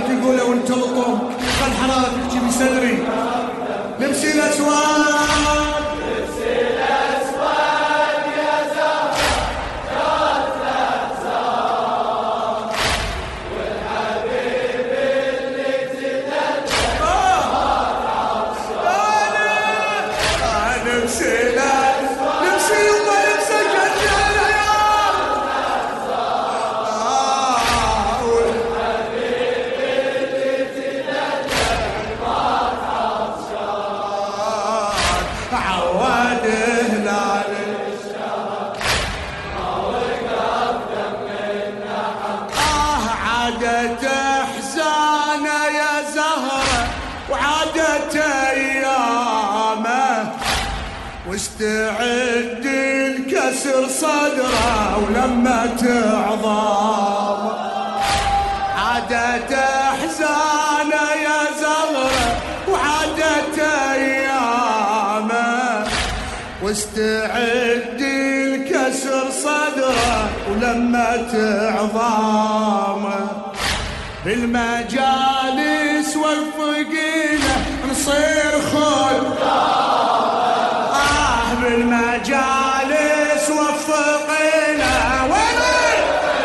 يقولوا وانت لطم خل حرارة تحكي بصدري نمشي الاسواق يا زهرة جات لك زهر والحبيب اللي تدلل نمشي نمشي يما نمشي كالجنة عواد هلال عادت احزانه يا زهره وعادت ايامه واستعد الكسر صدره ولما تعظم عادت احزانه يا زهره وعادت ايامه واستعد الكسر صدره ولما تعظامه بالمجالس والفقينه نصير خل بالمجالس وفقينا وين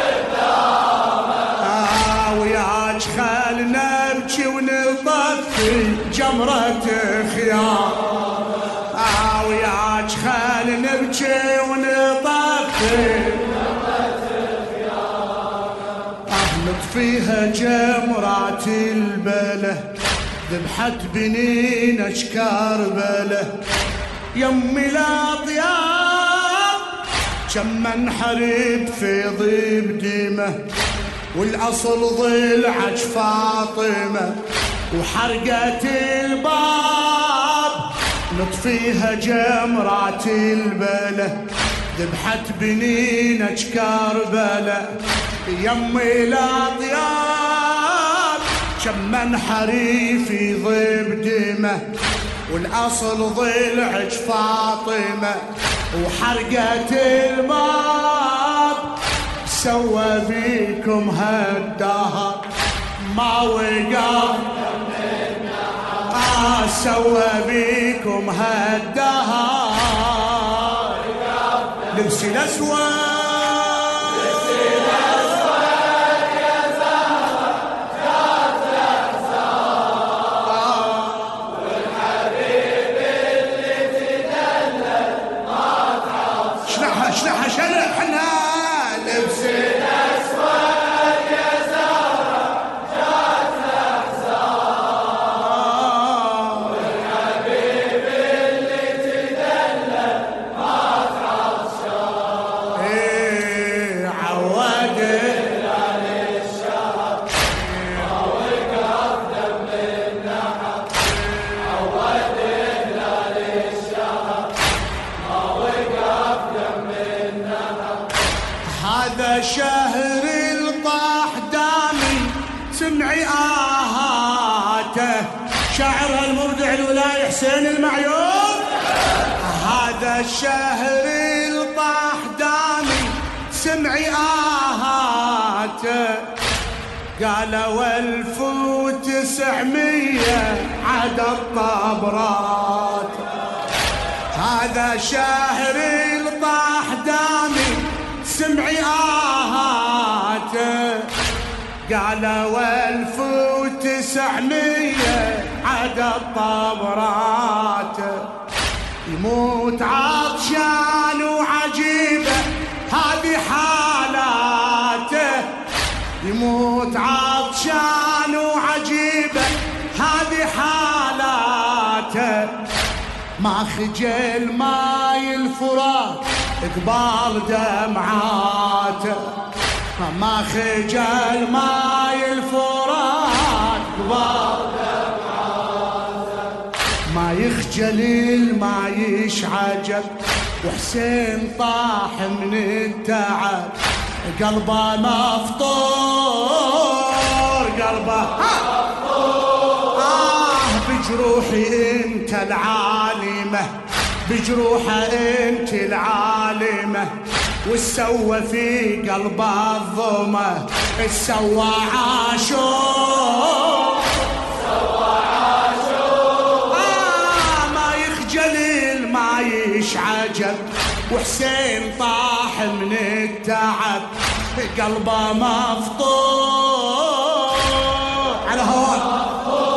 وياك خلنا نبكي ونطفي جمرة خيار وياك خلنا نبكي ونطفي نطفيها جمرات البله ذبحت بنينك كربله يمي الاطياب كم انحرب في ضيب ديمه والاصل ضلعك فاطمه وحرقت الباب نطفيها جمرات البله ذبحت بنينك كربله يمي الاطياب كم انحرب في ضيب ديمه والاصل ضلعك فاطمه وحرقت الباب سوى بيكم هالدهر ما وقف سوى بيكم هالدهر لبسي الاسود شلحها شلحنا لبس الأسود يا زهرة جات لك زهر والحبيب اللي تدلل ما تعطشان عوادل على الشهر ما وقف دم النحر عوادل على الشهر ما وقف دم هذا شهر الطاح دامي سمعي آهاته شاعر المبدع الولاي حسين المعيوب هذا الشهر الطاح دامي سمعي آهاته قالوا 1900 عدد طبرات هذا شهر الطاح دامي سمعي آهاته قالوا 1900 عدد طبراته يموت عطشان وعجيبة هذه حالاته يموت عطشان وعجيبة هذه حالاته ما خجل ماي الفرات قبال دمعاته ما خجل ماي الفرات قبال دمعاته ما يخجل ما يشعجب وحسين طاح من التعب قلبه مفطور قلبه بجروحي انت العالمة بجروحه انت العالمة والسوى في قلب الظما السوى عاشور ما يخجل ما يشعجب وحسين طاح من التعب قلبه مفطور على هواك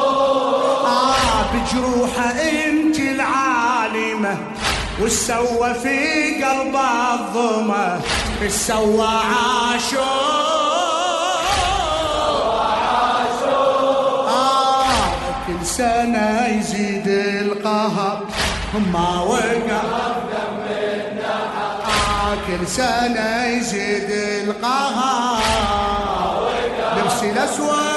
بجروحه انت العالمه والسوى في قلب الظما السوى عاشور كل سنة يزيد القهر ما وقف دم النحر كل سنة يزيد القهر لبسي الأسود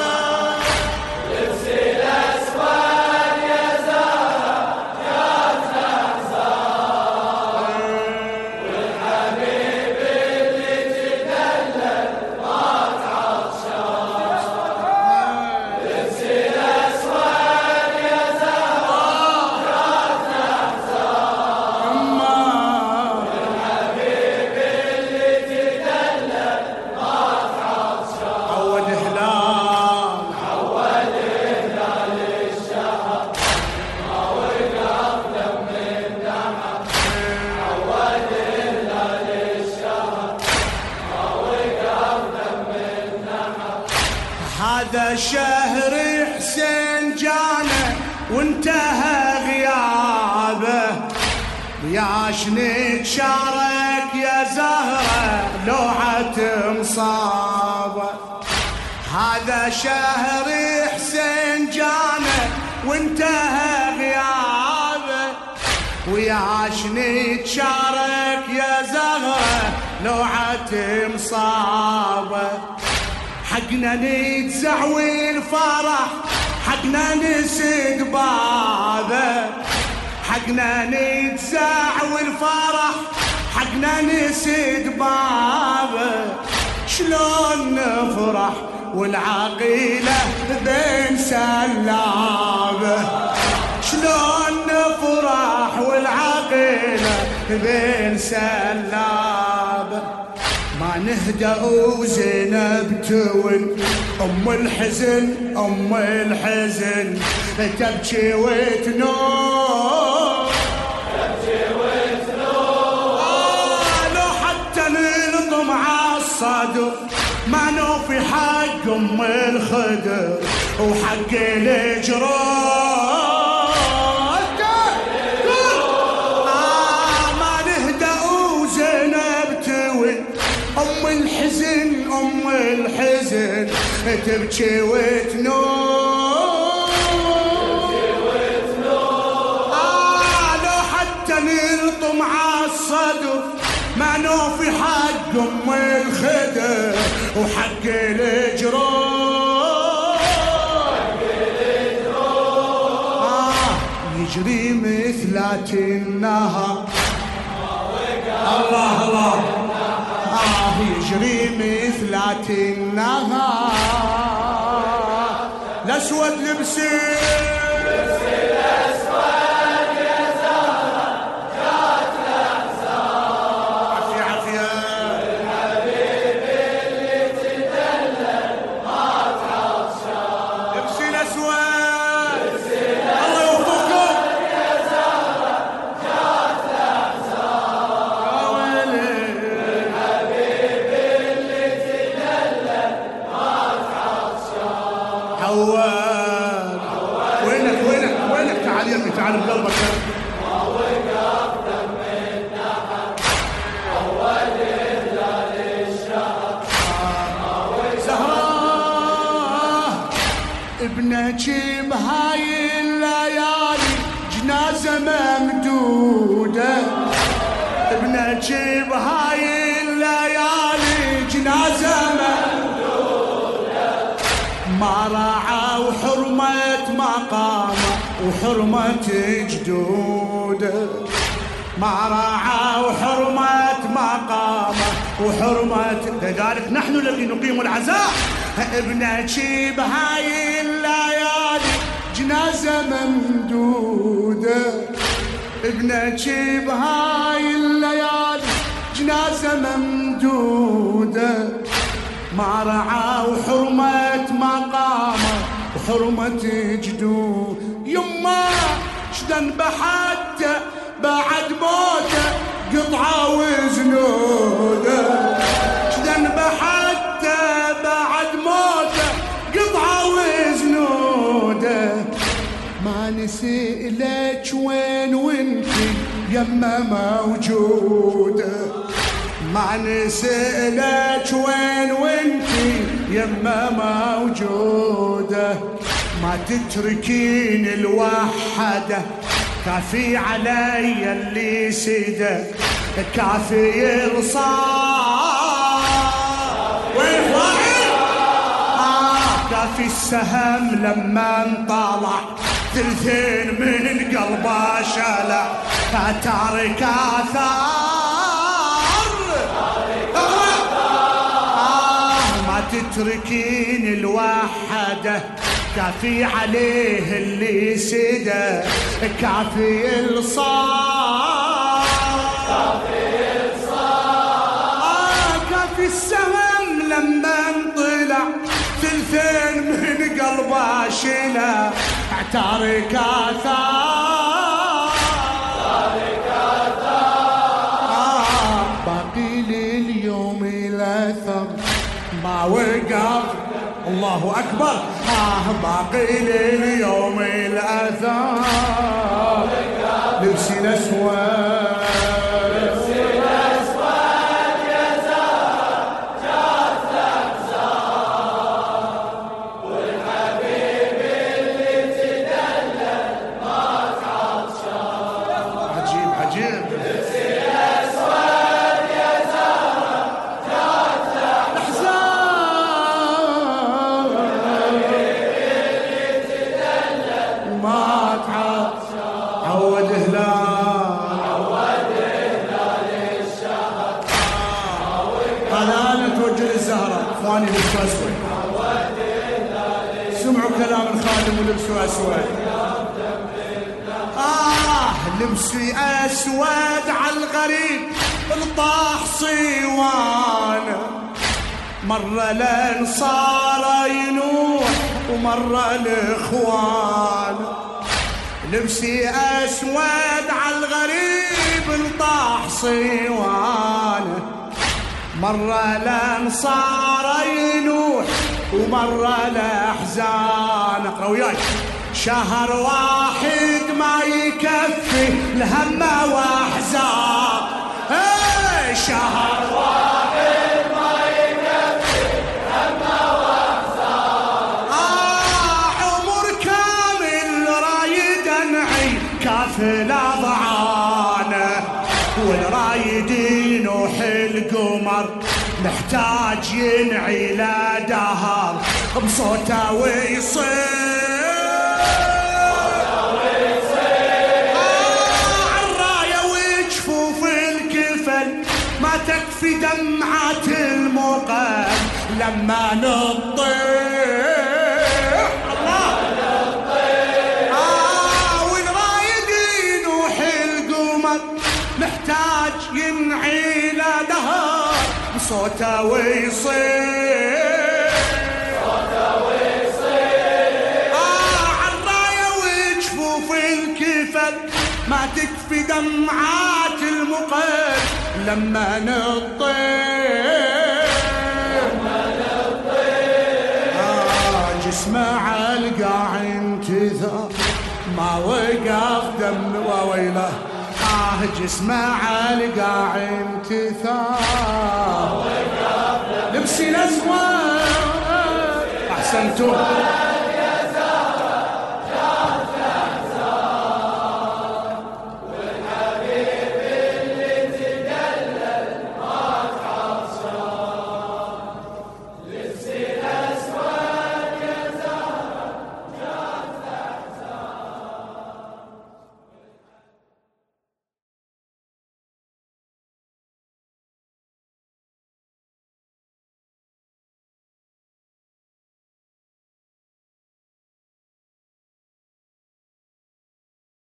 هذا شهر حسين جانا وانتهى غيابه وياش نتشارك يا زهرة لوعة مصابة هذا شهر حسين جانا وانتهى غيابه وياش نتشارك يا زهرة لوعة مصابة حقنا نتزعوي الفرح حقنا نسد بابه حقنا نتزعوي الفرح حقنا نسد بابه شلون نفرح والعقيلة بين سلابه شلون نفرح والعقيلة بين سلابه ما نهدأ وزينب تون أم الحزن أم الحزن تبكي وتنور لو حتى نلطم عالصدر ما نوفي حق أم الخدر وحق الجروح ما نهدأ وزينب تون أم الحزن أم الحزن تبكي وتنور لو حتى نلطم عالصدر ما نوفي حق أم الخدر وحق الجروح يجري مثلات النهر الله الله يجري مثلات النهار الأسود لبسي الأسود يا زهرة جات الأحزان عافية عافية الحبيب اللي تدلل ما تعطشان لبسي الأسود الله يوفقكم يا زهرة جات الأحزان يا ويلي عواد وينك تعال يمي تعال بقلبك ما وقف دم النحر عود هلال الشهر ما وقف زهراء ابنك بهاي الليالي جنازة ممدودة ابنك بهاي الليالي جنازة ممدودة ما راعى وحرمة مقامه وحرمة جدوده ما راعى وحرمة مقامه وحرمة لذلك نحن الذي نقيم العزاء ابنك بهاي الليالي جنازة ممدودة ابنك بهاي الليالي جنازة ممدودة ما رعى وحرمة مقامه وحرمة جدود. يما شدن بحته بعد موته قطعة وزنوده، شدن بحته بعد موته قطعة وزنوده. ما نسألك وين وانتي يما موجودة، ما نسألك وين وانتي يما موجودة. ما تتركين الوحدة كافي علي اللي سيده، كافي الصار وين كافي السهم لما انطلع ثلثين من القلب شلع، تارك آثار ما تتركين الوحدة كافي عليه اللي سده، كافي الصار كافي السهم لما انطلع ثلثين من قلبه شلع، تارك آثار باقي لليوم الأثر ما وقف. الله أكبر باقي لليوم الأثر. لبسي الأسود يا زهرة جات لك زهرة، والحبيب اللي تدلل ما تعطشان. عجيب عجيب. لبسي الأسود يا زهرة جات لك أحزان اللي تدلل ما تعطشان. عود هلال الشهر قناة توجه الزهرة اخواني لبسوا اسود. سمعوا كلام الخادم ولبسوا اسود. لبسي اسود على الغريب الطاح صيوانه، مرة الانصار ينوح ومرة الاخوان. لبسي اسود على الغريب الطاح صيوانه، مرة الانصار ينوح ومرة الاحزان. اقرا وياي. شهر واحد ما يكفي الهم واحزان، شهر واحد ما يكفي هم واحزان. عمر كامل رايد انعي كافل اضعانه، والرايد ينوح القمر محتاج ينعي له دهر بصوته ويصير. عالرايه وجفوف الكفل ما تكفي دمعة المقل لما نطيح. الله والرايد ينوح القمر محتاج ينعي له دهر صوته ويصير. عالرايه وجفوف الكفل ما تكفي دمعات المقل لما نطير. جسمه عالقاع انتثر ما وقف دم وويله. جسمه عالقاع انتثار. لبسي الاسود احسنتم.